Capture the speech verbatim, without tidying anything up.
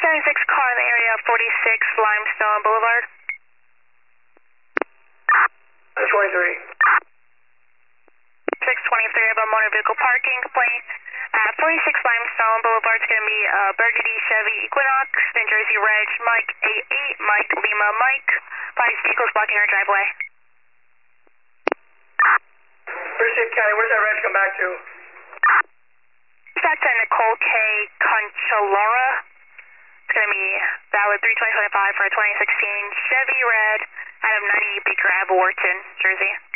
twenty-six car in the area, forty-six Limestone Boulevard. twenty-three. six twenty-three about motor vehicle parking complaint. At forty-six Limestone Boulevard, it's going to be uh, Burgundy Chevy Equinox, New Jersey Reg, Mike eight eight, Mike Lima Mike. Five vehicles blocking our driveway. Berkshire County, where's that reg come back to? Back to Nicole K. Conchalara. It's going to be valid three twenty twenty-five for a twenty sixteen Chevy Red out of ninety-eight Baker Ave, Wharton, Jersey.